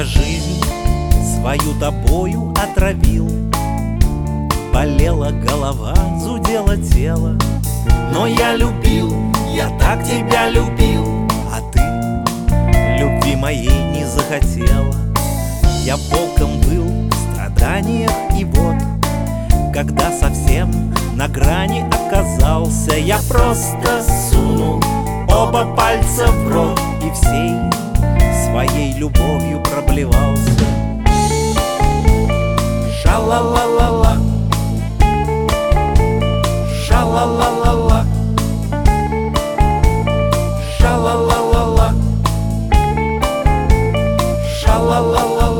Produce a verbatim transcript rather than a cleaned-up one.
Я жизнь свою тобою отравил, болела голова, зудело тело. Но я любил, я так тебя любил, а ты любви моей не захотела. Я волком был в страданиях, и вот, когда совсем на грани оказался, я просто сунул оба пальца в рот и всей своей любовью проблевался. Ша-ла-ла-ла-ла, ша-ла-ла-ла-ла, ша-ла-ла-ла-ла, ша-ла-ла-ла-ла.